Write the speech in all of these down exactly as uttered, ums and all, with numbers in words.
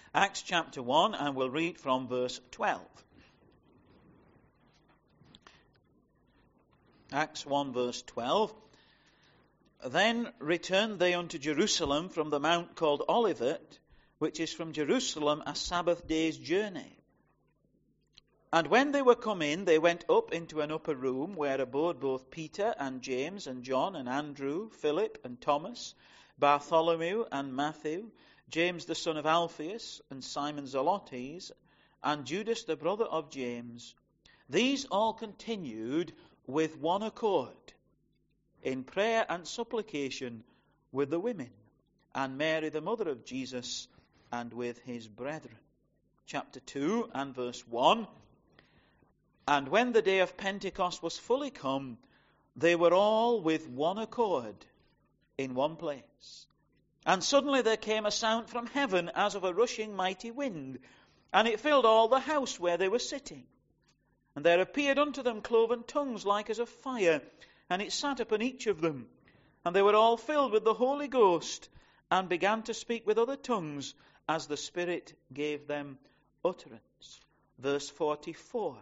Acts chapter one, and we'll read from verse twelve. Acts one, verse twelve. Then returned they unto Jerusalem from the mount called Olivet, which is from Jerusalem a Sabbath day's journey. And when they were come in, they went up into an upper room, where abode both Peter and James and John and Andrew, Philip and Thomas, Bartholomew and Matthew, James the son of Alphaeus, and Simon Zelotes, and Judas the brother of James. These all continued with one accord in prayer and supplication with the women, and Mary the mother of Jesus, and with his brethren. Chapter two and verse one. And when the day of Pentecost was fully come, they were all with one accord in one place. And suddenly there came a sound from heaven as of a rushing mighty wind, and it filled all the house where they were sitting. And there appeared unto them cloven tongues like as of fire, and it sat upon each of them. And they were all filled with the Holy Ghost, and began to speak with other tongues, as the Spirit gave them utterance. Verse forty-four.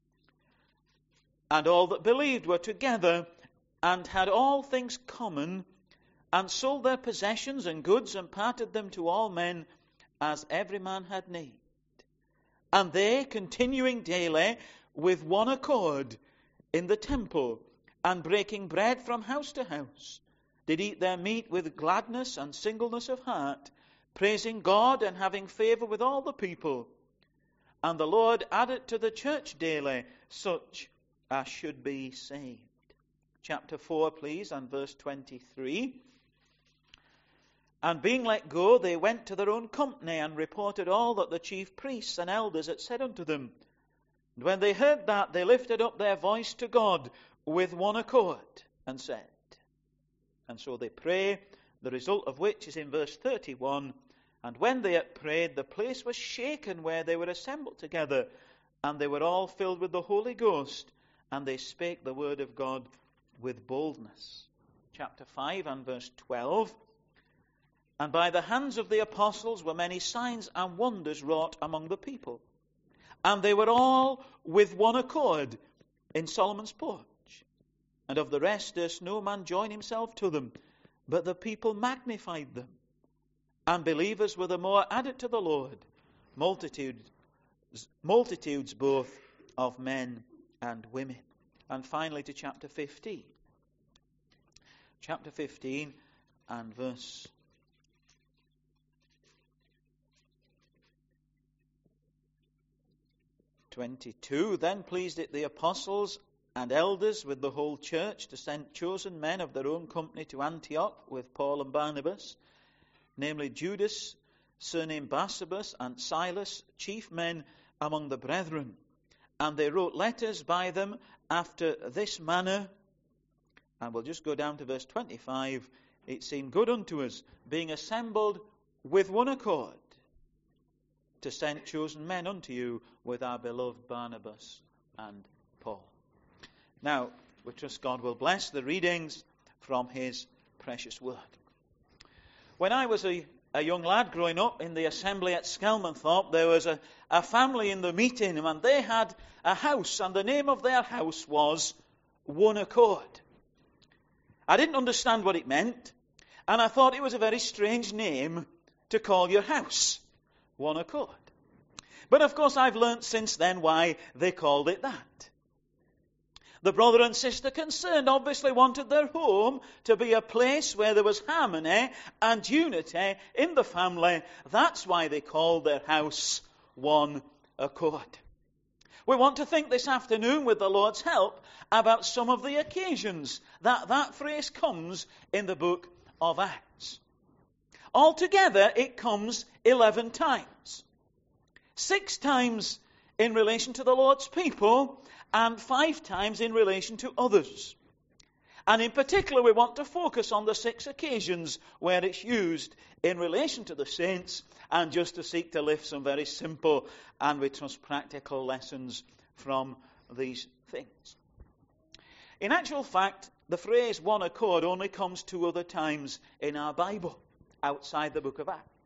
And all that believed were together, and had all things common, and sold their possessions and goods, and parted them to all men, as every man had need. And they, continuing daily with one accord in the temple, and breaking bread from house to house, did eat their meat with gladness and singleness of heart, praising God and having favor with all the people. And the Lord added to the church daily such as should be saved. Chapter four, please, and verse twenty-three. And being let go, they went to their own company, and reported all that the chief priests and elders had said unto them. And when they heard that, they lifted up their voice to God with one accord, and said. And so they pray, the result of which is in verse thirty-one. And when they had prayed, the place was shaken where they were assembled together, and they were all filled with the Holy Ghost, and they spake the word of God with boldness. Chapter five and verse twelve. And by the hands of the apostles were many signs and wonders wrought among the people. And they were all with one accord in Solomon's porch. And of the rest durst no man join himself to them, but the people magnified them. And believers were the more added to the Lord, multitudes, multitudes both of men and women. And finally to chapter fifteen. Chapter fifteen and verse twenty-two. Then pleased it the apostles and elders with the whole church to send chosen men of their own company to Antioch with Paul and Barnabas, namely Judas, surnamed Barsabas, and Silas, chief men among the brethren. And they wrote letters by them after this manner. And we'll just go down to verse twenty-five. It seemed good unto us, being assembled with one accord, to send chosen men unto you with our beloved Barnabas and Paul. Now, we trust God will bless the readings from his precious word. When I was a, a young lad growing up in the assembly at Skelmanthorpe, there was a, a family in the meeting, and they had a house, and the name of their house was One Accord. I didn't understand what it meant, and I thought it was a very strange name to call your house, One Accord. But of course I've learnt since then why they called it that. The brother and sister concerned obviously wanted their home to be a place where there was harmony and unity in the family. That's why they called their house One Accord. We want to think this afternoon, with the Lord's help, about some of the occasions that that phrase comes in the book of Acts. Altogether, it comes eleven times. Six times in relation to the Lord's people, and five times in relation to others. And in particular, we want to focus on the six occasions where it's used in relation to the saints, and just to seek to lift some very simple and we trust practical lessons from these things. In actual fact, the phrase one accord only comes two other times in our Bible, outside the book of Acts.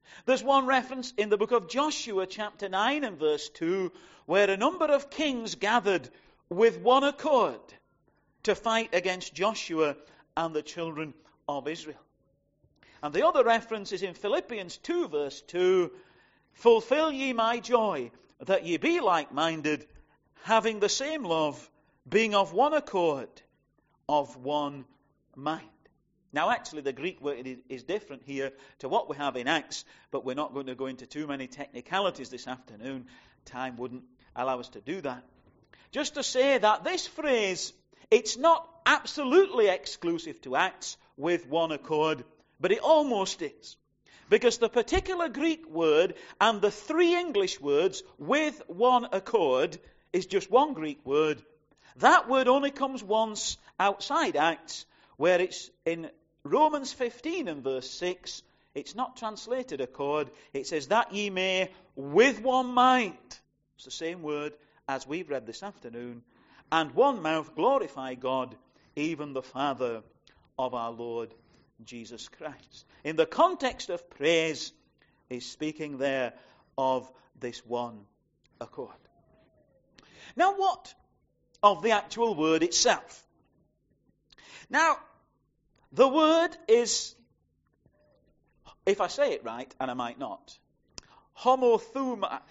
There's one reference in the book of Joshua, chapter nine and verse two, where a number of kings gathered with one accord to fight against Joshua and the children of Israel. And the other reference is in Philippians two, verse two, fulfill ye my joy, that ye be like-minded, having the same love, being of one accord, of one mind. Now, actually, the Greek word is different here to what we have in Acts, but we're not going to go into too many technicalities this afternoon. Time wouldn't allow us to do that. Just to say that this phrase, it's not absolutely exclusive to Acts with one accord, but it almost is. Because the particular Greek word and the three English words with one accord is just one Greek word. That word only comes once outside Acts, where it's in Romans fifteen and verse six. It's not translated accord. It says that ye may with one mind. It's the same word as we've read this afternoon. And one mouth glorify God, even the Father of our Lord Jesus Christ. In the context of praise, he's speaking there of this one accord. Now, what of the actual word itself? Now, the word is, if I say it right, and I might not, homothum,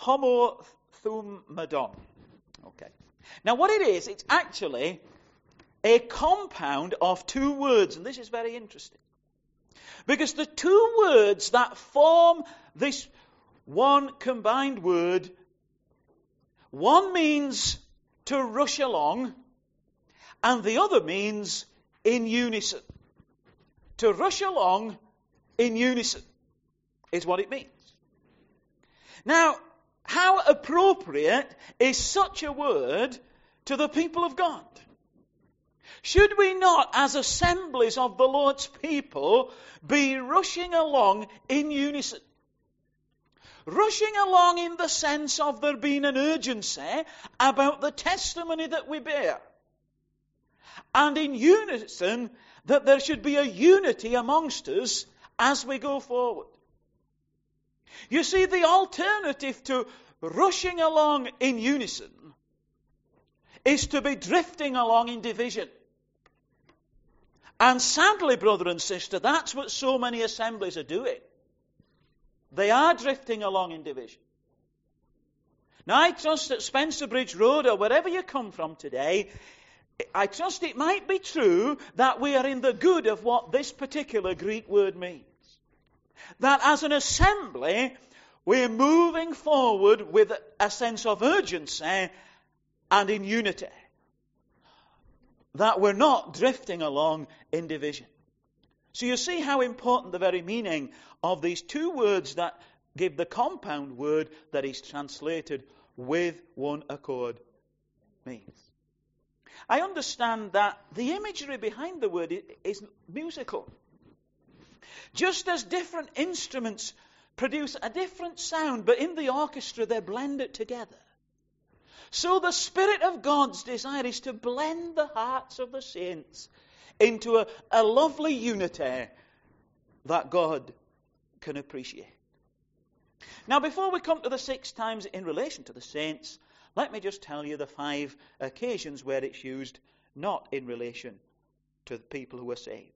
homothumadon. Okay. Now, what it is, it's actually a compound of two words, and this is very interesting. Because the two words that form this one combined word, one means to rush along, and the other means in unison. To rush along in unison is what it means. Now, how appropriate is such a word to the people of God? Should we not, as assemblies of the Lord's people, be rushing along in unison? Rushing along in the sense of there being an urgency about the testimony that we bear. And in unison, that there should be a unity amongst us as we go forward. You see, the alternative to rushing along in unison is to be drifting along in division. And sadly, brother and sister, that's what so many assemblies are doing. They are drifting along in division. Now, I trust that Spencer Bridge Road, or wherever you come from today, I trust it might be true that we are in the good of what this particular Greek word means. That as an assembly, we're moving forward with a sense of urgency and in unity. That we're not drifting along in division. So you see how important the very meaning of these two words that give the compound word that is translated with one accord means. I understand that the imagery behind the word is musical. Just as different instruments produce a different sound, but in the orchestra they blend it together. So the Spirit of God's desire is to blend the hearts of the saints into a, a lovely unity that God can appreciate. Now, before we come to the six times in relation to the saints, let me just tell you the five occasions where it's used not in relation to the people who are saved.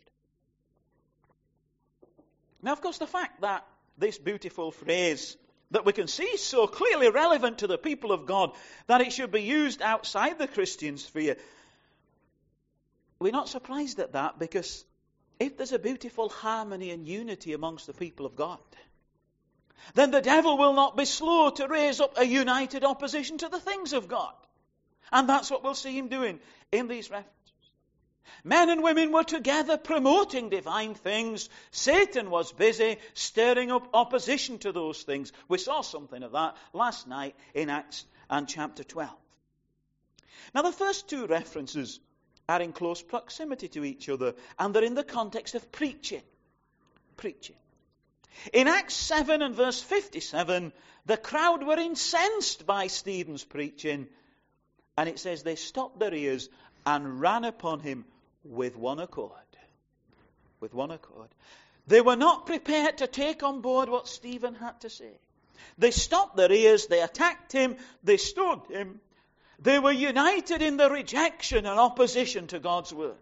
Now, of course, the fact that this beautiful phrase that we can see is so clearly relevant to the people of God that it should be used outside the Christian sphere, we're not surprised at that, because if there's a beautiful harmony and unity amongst the people of God, then the devil will not be slow to raise up a united opposition to the things of God. And that's what we'll see him doing in these references. Men and women were together promoting divine things. Satan was busy stirring up opposition to those things. We saw something of that last night in Acts and chapter twelve. Now, the first two references are in close proximity to each other, and they're in the context of preaching. Preaching. In Acts seven and verse fifty-seven, the crowd were incensed by Stephen's preaching, and it says they stopped their ears and ran upon him with one accord. With one accord. They were not prepared to take on board what Stephen had to say. They stopped their ears, they attacked him, they stoned him. They were united in the rejection and opposition to God's word.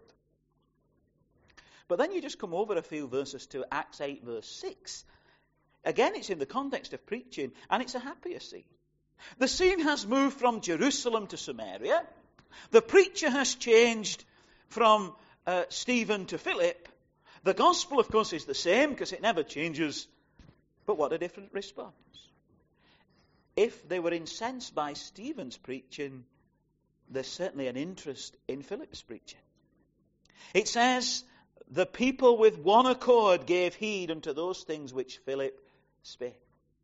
But then you just come over a few verses to Acts eight verse six. Again, it's in the context of preaching, and it's a happier scene. The scene has moved from Jerusalem to Samaria. The preacher has changed from uh, Stephen to Philip. The gospel, of course, is the same because it never changes. But what a different response. If they were incensed by Stephen's preaching, there's certainly an interest in Philip's preaching. It says, the people with one accord gave heed unto those things which Philip spake.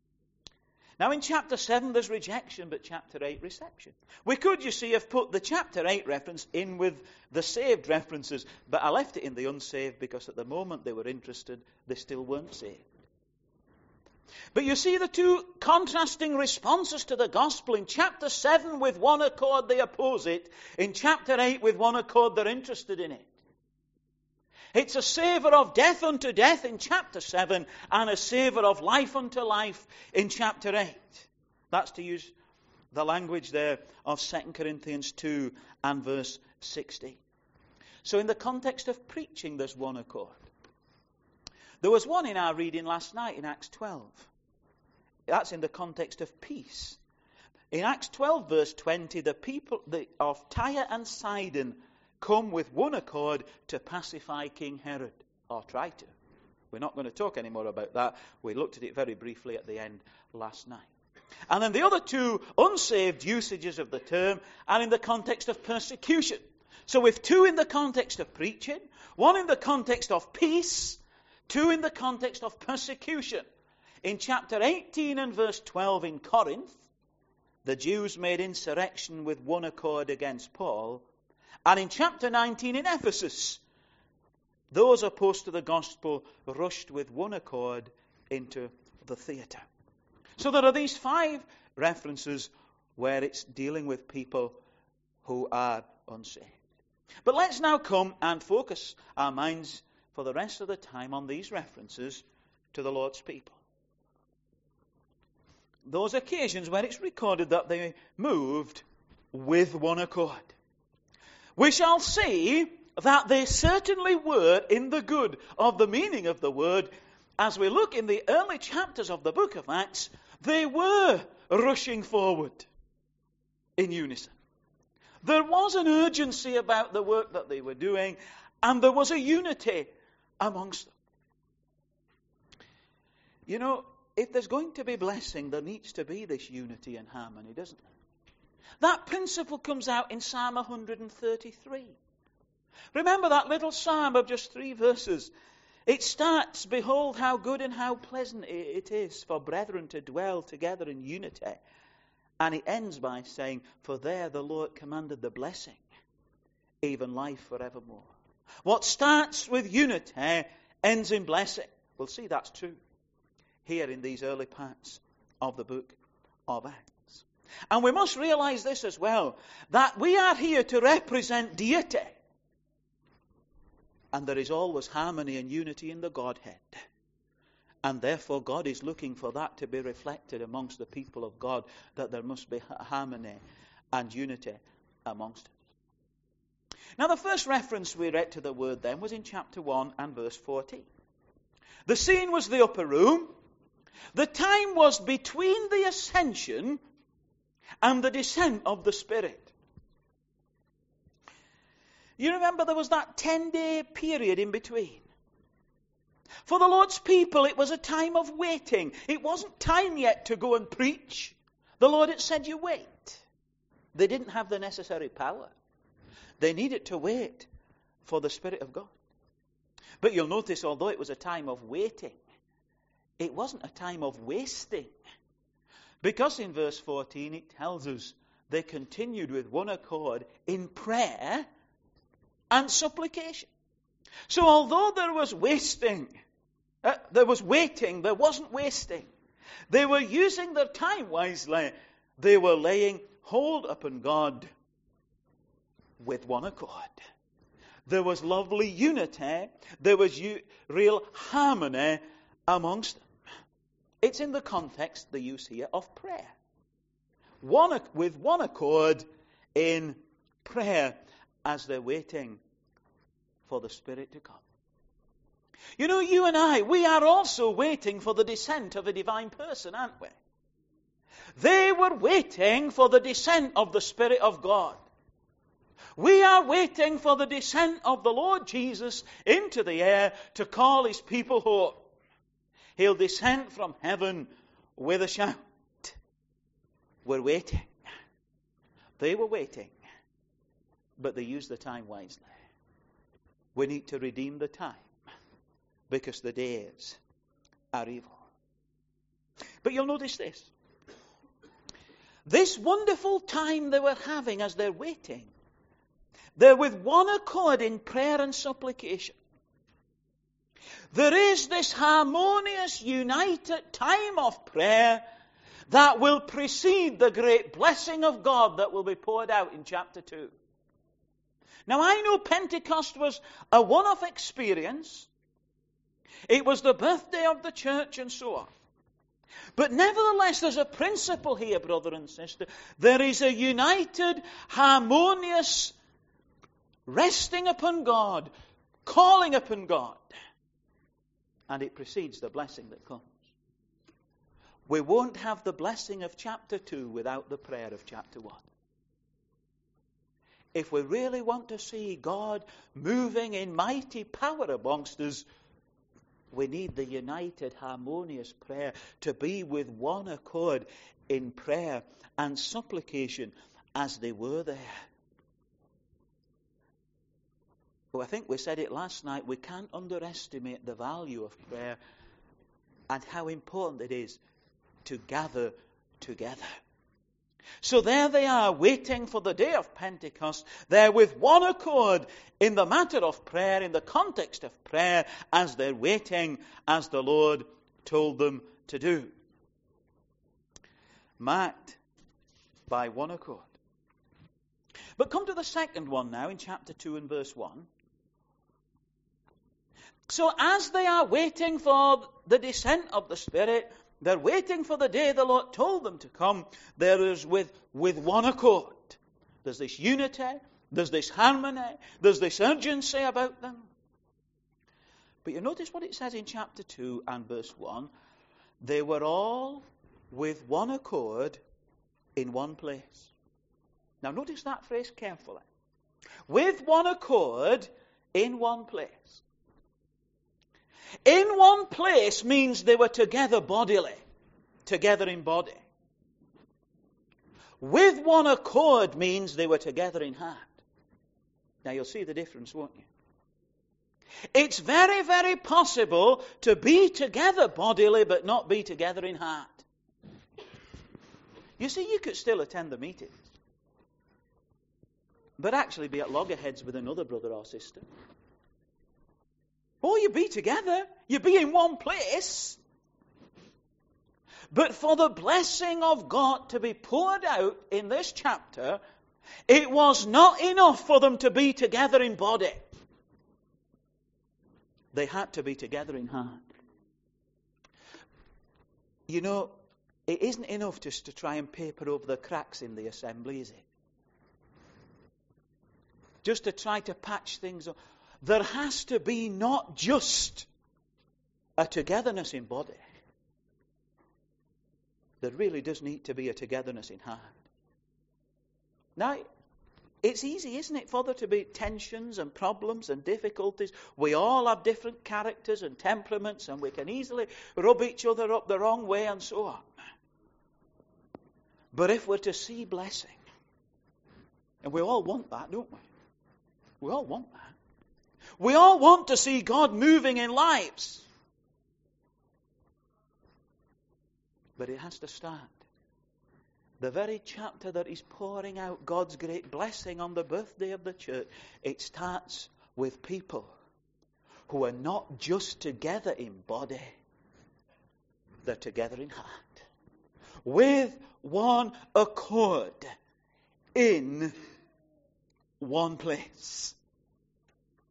Now in chapter seven there's rejection, but chapter eight reception. We could, you see, have put the chapter eight reference in with the saved references, but I left it in the unsaved because at the moment they were interested, they still weren't saved. But you see the two contrasting responses to the gospel. In chapter seven, with one accord they oppose it. In chapter eight, with one accord they're interested in it. It's a savour of death unto death in chapter seven and a savour of life unto life in chapter eight. That's to use the language there of Second Corinthians two and verse sixteen. So in the context of preaching, there's one accord. There was one in our reading last night in Acts twelve. That's in the context of peace. In Acts twelve verse twenty, the people of Tyre and Sidon come with one accord to pacify King Herod, or try to. We're not going to talk any more about that. We looked at it very briefly at the end last night. And then the other two unsaved usages of the term are in the context of persecution. So with two in the context of preaching, one in the context of peace, two in the context of persecution. In chapter eighteen and verse twelve in Corinth, the Jews made insurrection with one accord against Paul. And in chapter nineteen in Ephesus, those opposed to the gospel rushed with one accord into the theatre. So there are these five references where it's dealing with people who are unsaved. But let's now come and focus our minds for the rest of the time on these references to the Lord's people. Those occasions where it's recorded that they moved with one accord. We shall see that they certainly were in the good of the meaning of the word. As we look in the early chapters of the book of Acts, they were rushing forward in unison. There was an urgency about the work that they were doing, and there was a unity amongst them. You know, if there's going to be blessing, there needs to be this unity and harmony, doesn't there? That principle comes out in Psalm one thirty-three. Remember that little psalm of just three verses. It starts, behold how good and how pleasant it is for brethren to dwell together in unity. And it ends by saying, for there the Lord commanded the blessing, even life forevermore. What starts with unity ends in blessing. We'll see that's true here in these early parts of the book of Acts. And we must realize this as well, that we are here to represent deity. And there is always harmony and unity in the Godhead. And therefore God is looking for that to be reflected amongst the people of God, that there must be harmony and unity amongst us. Now the first reference we read to the word then was in chapter one and verse fourteen. The scene was the upper room. The time was between the ascension and the descent of the Spirit. You remember there was that ten-day period in between. For the Lord's people, it was a time of waiting. It wasn't time yet to go and preach. The Lord had said, you wait. They didn't have the necessary power. They needed to wait for the Spirit of God. But you'll notice, although it was a time of waiting, it wasn't a time of wasting. Because in verse fourteen it tells us they continued with one accord in prayer and supplication. So although there was wasting, uh, there was waiting, there wasn't wasting. They were using their time wisely. They were laying hold upon God with one accord. There was lovely unity. There was u- real harmony amongst them. It's in the context, the use here, of prayer. One, with one accord in prayer as they're waiting for the Spirit to come. You know, you and I, we are also waiting for the descent of a divine person, aren't we? They were waiting for the descent of the Spirit of God. We are waiting for the descent of the Lord Jesus into the air to call his people home. He'll descend from heaven with a shout. We're waiting. They were waiting, but they used the time wisely. We need to redeem the time because the days are evil. But you'll notice this. This wonderful time they were having as they're waiting, they're with one accord in prayer and supplication. There is this harmonious, united time of prayer that will precede the great blessing of God that will be poured out in chapter two. Now, I know Pentecost was a one-off experience. It was the birthday of the church and so on. But nevertheless, there's a principle here, brother and sister. There is a united, harmonious resting upon God, calling upon God. And it precedes the blessing that comes. We won't have the blessing of chapter two without the prayer of chapter one. If we really want to see God moving in mighty power amongst us, we need the united, harmonious prayer to be with one accord in prayer and supplication as they were there. Well, I think we said it last night, we can't underestimate the value of prayer and how important it is to gather together. So there they are, waiting for the day of Pentecost. They're with one accord in the matter of prayer, in the context of prayer, as they're waiting, as the Lord told them to do. Marked by one accord. But come to the second one now in chapter two and verse one. So as they are waiting for the descent of the Spirit, they're waiting for the day the Lord told them to come. There is with, with one accord. There's this unity. There's this harmony. There's this urgency about them. But you notice what it says in chapter two and verse one. They were all with one accord in one place. Now notice that phrase carefully. With one accord in one place. In one place means they were together bodily, together in body. With one accord means they were together in heart. Now you'll see the difference, won't you? It's very, very possible to be together bodily but not be together in heart. You see, you could still attend the meetings, but actually be at loggerheads with another brother or sister. Or you be together, you be in one place. But for the blessing of God to be poured out in this chapter, it was not enough for them to be together in body. They had to be together in heart. You know, it isn't enough just to try and paper over the cracks in the assembly, is it? Just to try to patch things up. There has to be not just a togetherness in body. There really does need to be a togetherness in heart. Now, it's easy, isn't it, for there to be tensions and problems and difficulties. We all have different characters and temperaments, and we can easily rub each other up the wrong way and so on. But if we're to see blessing, and we all want that, don't we? We all want that. We all want to see God moving in lives. But it has to start. The very chapter that is pouring out God's great blessing on the birthday of the church, it starts with people who are not just together in body, they're together in heart. With one accord in one place.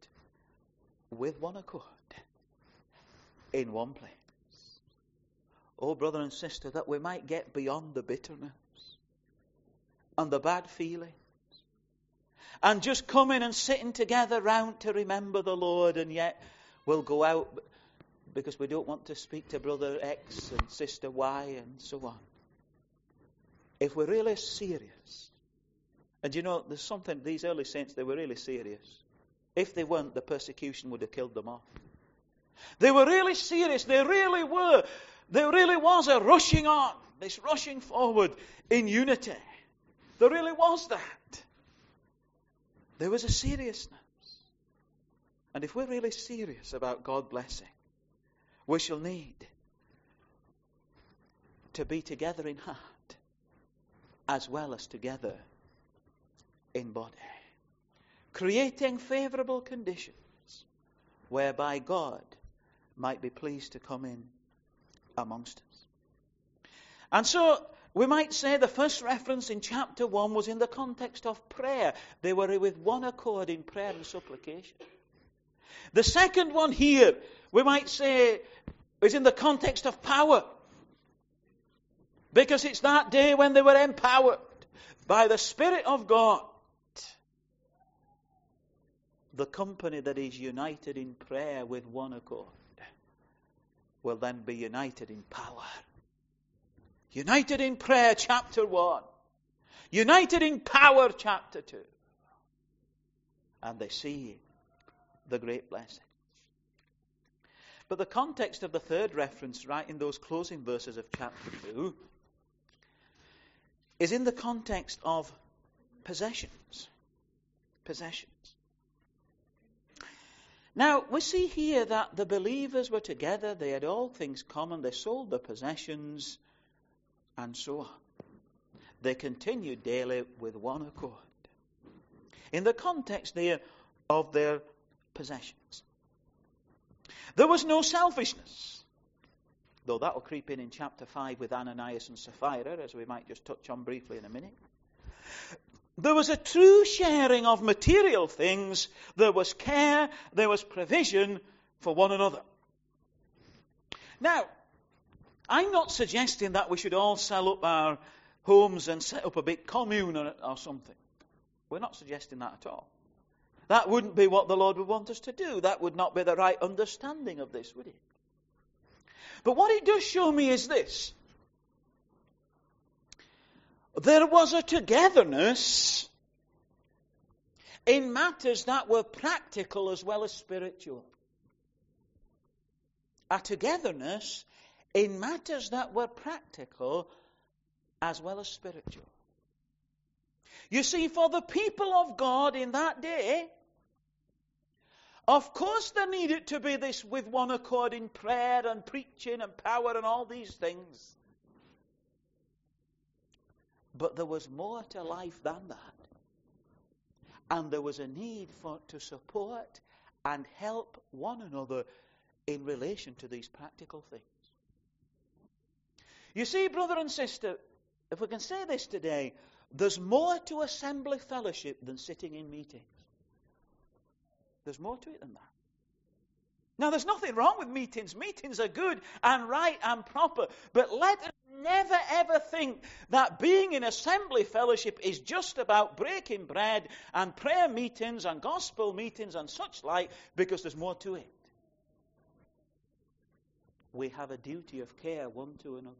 with one accord in one place. Oh, brother and sister, that we might get beyond the bitterness and the bad feelings and just coming and sitting together round to remember the Lord, and yet we'll go out because we don't want to speak to brother X and sister Y and so on. If we're really serious, and you know, there's something, these early saints, they were really serious. If they weren't, the persecution would have killed them off. They were really serious, they really were. There really was a rushing on, this rushing forward in unity. There really was that. There was a seriousness. And if we're really serious about God blessing, we shall need to be together in heart as well as together in body, creating favorable conditions whereby God might be pleased to come in amongst us. And so we might say the first reference in chapter one was in the context of prayer. They were with one accord in prayer and supplication. The second one here, we might say, is in the context of power. Because it's that day when they were empowered by the Spirit of God. The company that is united in prayer with one accord will then be united in power. United in prayer, chapter one. United in power, chapter two. And they see the great blessing. But the context of the third reference, right in those closing verses of chapter two, is in the context of possessions. Possessions. Now, we see here that the believers were together, they had all things common, they sold their possessions, and so on. They continued daily with one accord. In the context there of their possessions. There was no selfishness, though that will creep in in chapter five with Ananias and Sapphira, as we might just touch on briefly in a minute. There was a true sharing of material things. There was care, there was provision for one another. Now, I'm not suggesting that we should all sell up our homes and set up a big commune or, or something. We're not suggesting that at all. That wouldn't be what the Lord would want us to do. That would not be the right understanding of this, would it? But what it does show me is this. There was a togetherness in matters that were practical as well as spiritual. A togetherness in matters that were practical as well as spiritual. You see, for the people of God in that day, of course there needed to be this with one accord in prayer and preaching and power and all these things. But there was more to life than that. And there was a need for to support and help one another in relation to these practical things. You see, brother and sister, if we can say this today, there's more to assembly fellowship than sitting in meetings. There's more to it than that. Now, there's nothing wrong with meetings. Meetings are good and right and proper. But let us never ever think that being in assembly fellowship is just about breaking bread and prayer meetings and gospel meetings and such like, because there's more to it. We have a duty of care one to another.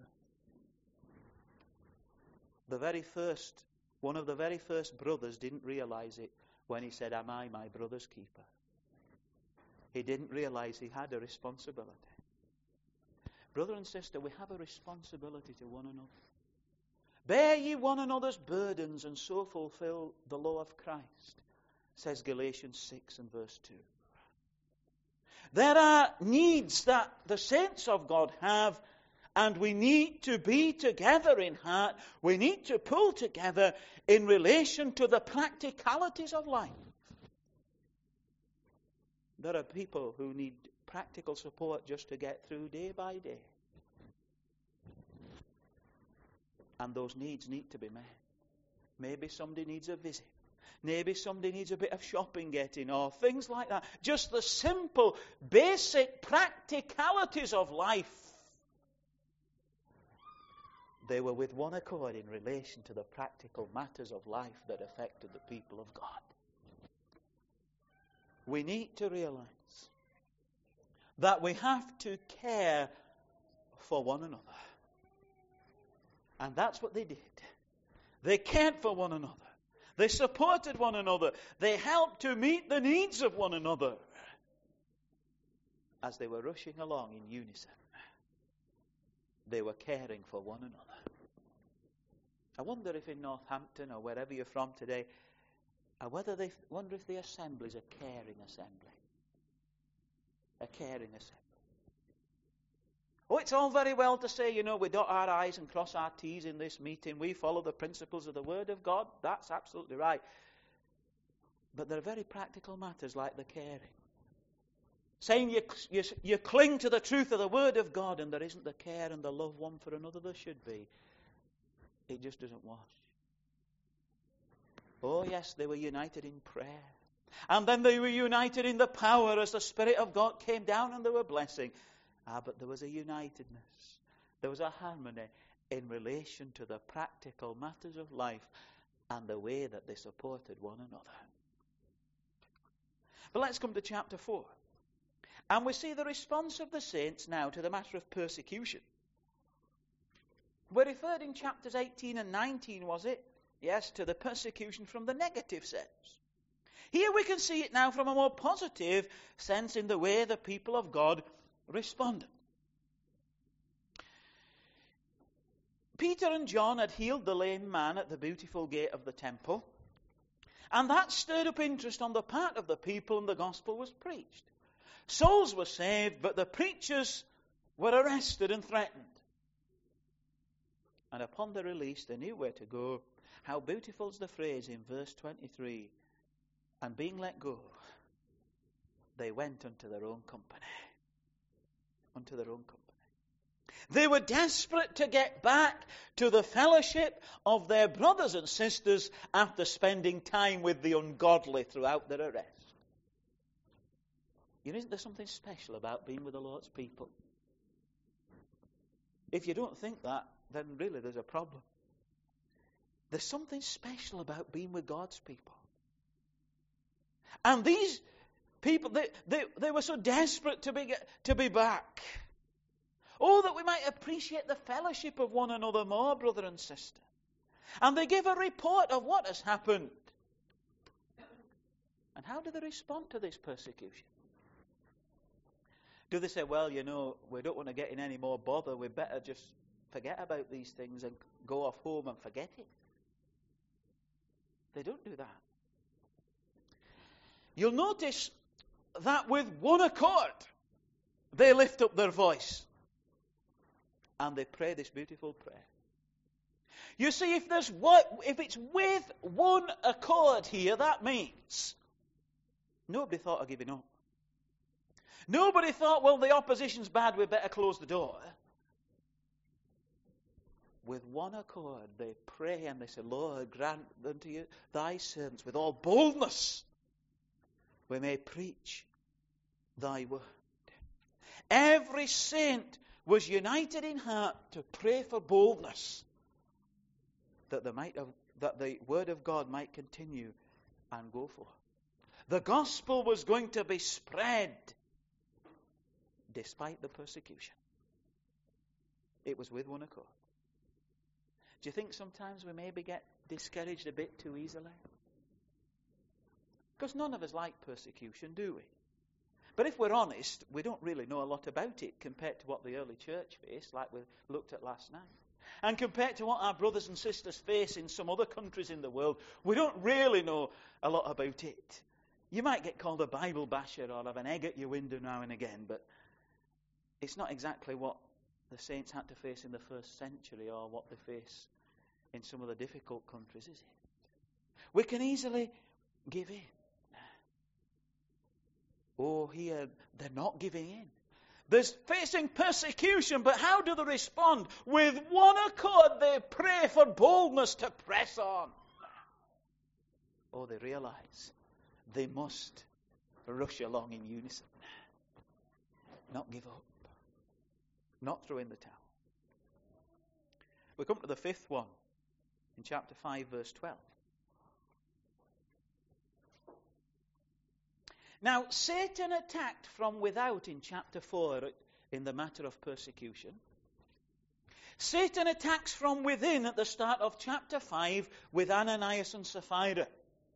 The very first, one of the very first brothers didn't realize it when he said, "Am I my brother's keeper?" He didn't realize he had a responsibility. Brother and sister, we have a responsibility to one another. Bear ye one another's burdens and so fulfill the law of Christ, says Galatians six and verse two. There are needs that the saints of God have, and we need to be together in heart. We need to pull together in relation to the practicalities of life. There are people who need practical support just to get through day by day. And those needs need to be met. Maybe somebody needs a visit. Maybe somebody needs a bit of shopping getting, or things like that. Just the simple, basic practicalities of life. They were with one accord in relation to the practical matters of life that affected the people of God. We need to realize that we have to care for one another. And that's what they did. They cared for one another. They supported one another. They helped to meet the needs of one another as they were rushing along in unison. They were caring for one another. I wonder if in Northampton or wherever you're from today, I whether they wonder if the assembly is a caring assembly. A caring assembly. Oh, it's all very well to say, you know, we dot our I's and cross our T's in this meeting. We follow the principles of the Word of God. That's absolutely right. But there are very practical matters like the caring. Saying you, you, you cling to the truth of the Word of God and there isn't the care and the love one for another there should be. It just doesn't wash. Oh yes, they were united in prayer. And then they were united in the power as the Spirit of God came down and they were blessing. Ah, but there was a unitedness. There was a harmony in relation to the practical matters of life and the way that they supported one another. But let's come to chapter four. And we see the response of the saints now to the matter of persecution. We're referred in chapters eighteen and nineteen, was it? Yes, to the persecution from the negative sense. Here we can see it now from a more positive sense in the way the people of God responded. Peter and John had healed the lame man at the beautiful gate of the temple, and that stirred up interest on the part of the people, and the gospel was preached. Souls were saved, but the preachers were arrested and threatened. And upon their release, they knew where to go. How beautiful is the phrase in verse twenty-three. And being let go, they went unto their own company. Unto their own company. They were desperate to get back to the fellowship of their brothers and sisters after spending time with the ungodly throughout their arrest. You know, isn't there something special about being with the Lord's people? If you don't think that, then really there's a problem. There's something special about being with God's people. And these people, they, they, they were so desperate to be, to be back. Oh, that we might appreciate the fellowship of one another more, brother and sister. And they give a report of what has happened. And how do they respond to this persecution? Do they say, well, you know, we don't want to get in any more bother, we better just forget about these things and go off home and forget it? They don't do that. You'll notice that with one accord, they lift up their voice and they pray this beautiful prayer. You see, if there's what, if it's with one accord here, that means nobody thought of giving up. Nobody thought, well, the opposition's bad, we better close the door. With one accord, they pray and they say, Lord, grant unto you, thy servants, with all boldness, we may preach thy word. Every saint was united in heart to pray for boldness, that the, might of, that the word of God might continue and go forth. The gospel was going to be spread despite the persecution. It was with one accord. Do you think sometimes we maybe get discouraged a bit too easily? Because none of us like persecution, do we? But if we're honest, we don't really know a lot about it compared to what the early church faced, like we looked at last night. And compared to what our brothers and sisters face in some other countries in the world, we don't really know a lot about it. You might get called a Bible basher or have an egg at your window now and again, but it's not exactly what the saints had to face in the first century or what they face in some of the difficult countries, is it? We can easily give in. Oh, here, they're not giving in. They're facing persecution, but how do they respond? With one accord, they pray for boldness to press on. Oh, they realize they must rush along in unison. Not give up. Not throw in the towel. We come to the fifth one in chapter five, verse twelve. Now, Satan attacked from without in chapter four in the matter of persecution. Satan attacks from within at the start of chapter five with Ananias and Sapphira.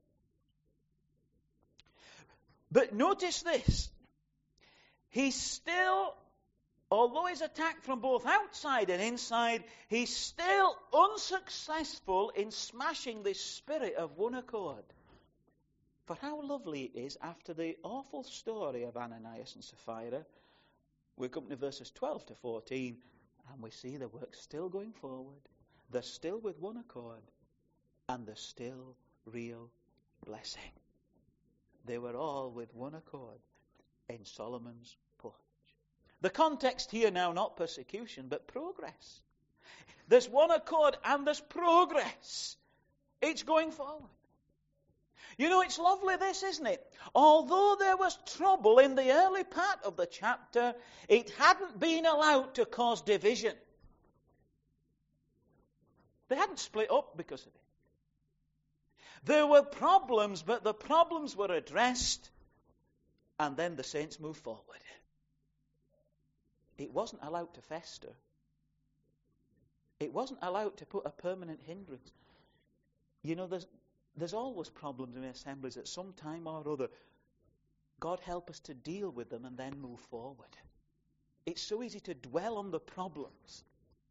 But notice this. He's still, although he's attacked from both outside and inside, he's still unsuccessful in smashing this spirit of one accord. For how lovely it is, after the awful story of Ananias and Sapphira, we come to verses twelve to fourteen, and we see the work still going forward. They're still with one accord, and there's still real blessing. They were all with one accord in Solomon's porch. The context here now, not persecution, but progress. There's one accord and there's progress. It's going forward. You know, it's lovely this, isn't it? Although there was trouble in the early part of the chapter, it hadn't been allowed to cause division. They hadn't split up because of it. There were problems, but the problems were addressed, and then the saints moved forward. It wasn't allowed to fester. It wasn't allowed to put a permanent hindrance. You know, there's there's always problems in assemblies at some time or other. God help us to deal with them and then move forward. It's so easy to dwell on the problems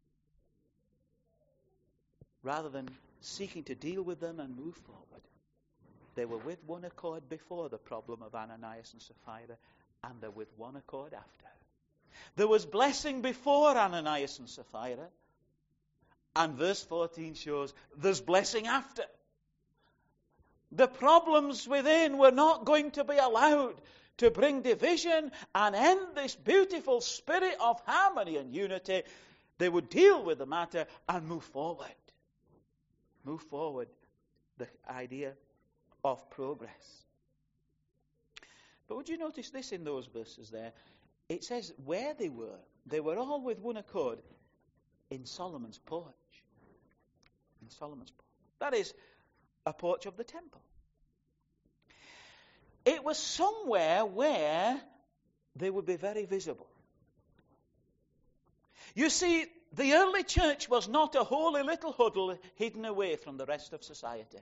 rather than seeking to deal with them and move forward. They were with one accord before the problem of Ananias and Sapphira, and they're with one accord after. There was blessing before Ananias and Sapphira, and verse fourteen shows there's blessing after. The problems within were not going to be allowed to bring division and end this beautiful spirit of harmony and unity. They would deal with the matter and move forward. Move forward. The idea of progress. But would you notice this in those verses there? It says where they were. They were all with one accord in Solomon's porch. In Solomon's porch. That is a porch of the temple. It was somewhere where they would be very visible. You see, the early church was not a holy little huddle hidden away from the rest of society.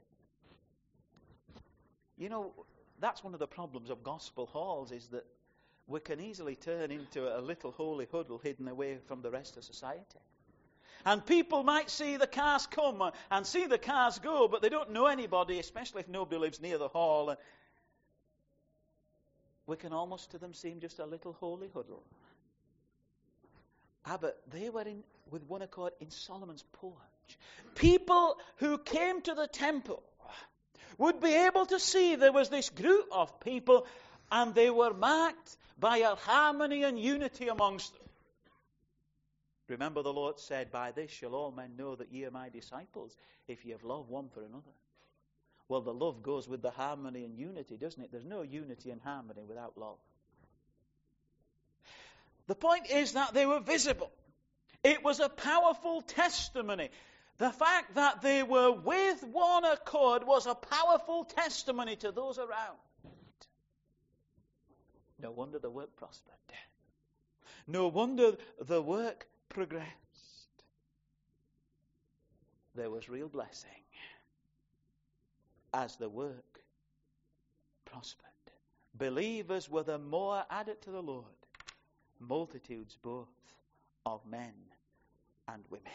You know, that's one of the problems of gospel halls, is that we can easily turn into a little holy huddle hidden away from the rest of society. And people might see the cars come and see the cars go, but they don't know anybody, especially if nobody lives near the hall. And we can almost to them seem just a little holy huddle. Ah, but they were in with one accord in Solomon's porch. People who came to the temple would be able to see there was this group of people, and they were marked by a harmony and unity amongst them. Remember, the Lord said, "By this shall all men know that ye are my disciples, if ye have love one for another." Well, the love goes with the harmony and unity, doesn't it? There's no unity and harmony without love. The point is that they were visible. It was a powerful testimony. The fact that they were with one accord was a powerful testimony to those around. No wonder the work prospered. No wonder the work progressed. There was real blessing as the work prospered. Believers were the more added to the Lord, multitudes both of men and women.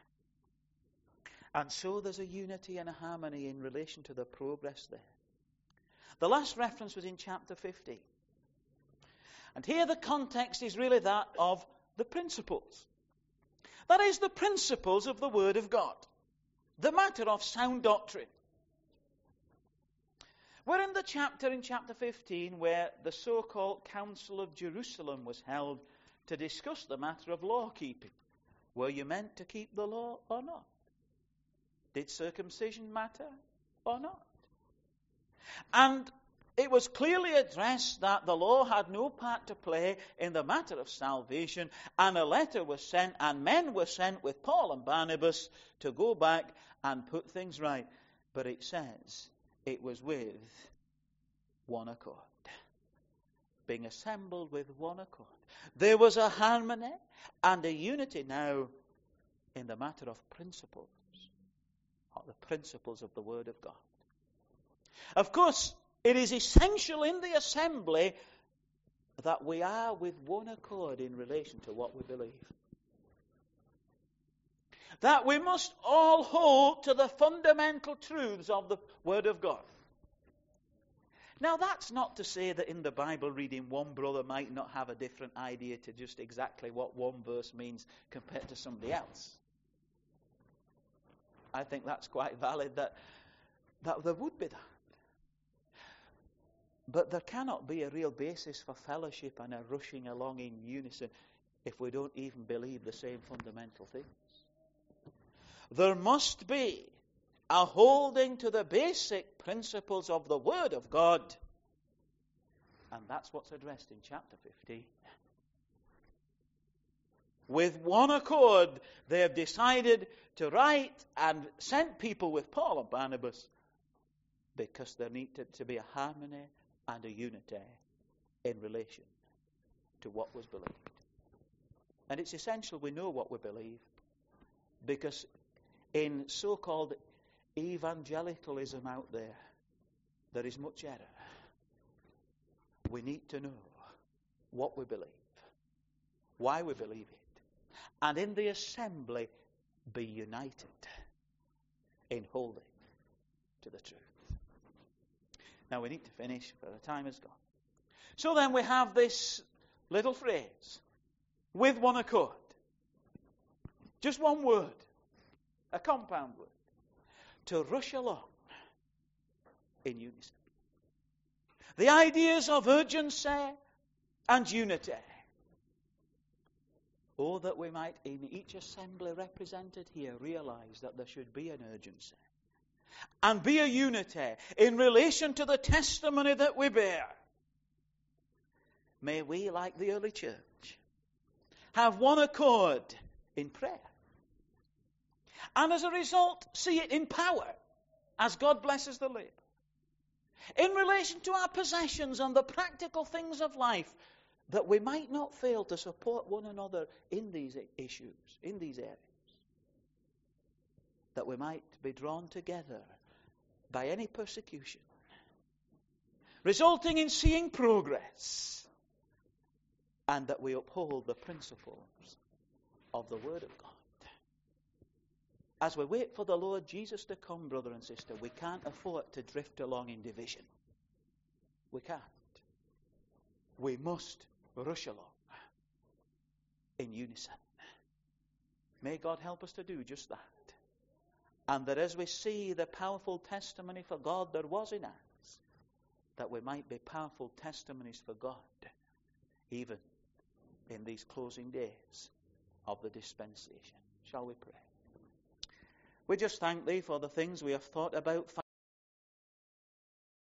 And so there's a unity and a harmony in relation to the progress there. The last reference was in chapter fifteen. And here the context is really that of the principles. That is, the principles of the Word of God. The matter of sound doctrine. We're in the chapter, in chapter fifteen, where the so-called Council of Jerusalem was held to discuss the matter of law keeping. Were you meant to keep the law or not? Did circumcision matter or not? And it was clearly addressed that the law had no part to play in the matter of salvation, and a letter was sent, and men were sent with Paul and Barnabas to go back and put things right. But it says it was with one accord, being assembled with one accord. There was a harmony and a unity now in the matter of principles, or the principles of the Word of God. Of course, it is essential in the assembly that we are with one accord in relation to what we believe. That we must all hold to the fundamental truths of the Word of God. Now, that's not to say that in the Bible reading, one brother might not have a different idea to just exactly what one verse means compared to somebody else. I think that's quite valid, that, that there would be that. But there cannot be a real basis for fellowship and a rushing along in unison if we don't even believe the same fundamental things. There must be a holding to the basic principles of the Word of God. And that's what's addressed in chapter fifteen. With one accord, they have decided to write and send people with Paul and Barnabas because there needed to be a harmony and a unity in relation to what was believed. And it's essential we know what we believe, because in so-called evangelicalism out there, there is much error. We need to know what we believe, why we believe it, and in the assembly be united in holding to the truth. Now we need to finish, for the time is gone. So then we have this little phrase, with one accord. Just one word, a compound word. To rush along in unison. The ideas of urgency and unity. Oh, that we might in each assembly represented here realize that there should be an urgency and be a unity in relation to the testimony that we bear. May we, like the early church, have one accord in prayer. And as a result, see it in power as God blesses the labor. In relation to our possessions and the practical things of life, that we might not fail to support one another in these issues, in these areas. That we might be drawn together by any persecution, resulting in seeing progress, and that we uphold the principles of the Word of God. As we wait for the Lord Jesus to come, brother and sister, we can't afford to drift along in division. We can't. We must rush along in unison. May God help us to do just that. And that as we see the powerful testimony for God there was in us, that we might be powerful testimonies for God, even in these closing days of the dispensation. Shall we pray? We just thank Thee for the things we have thought about.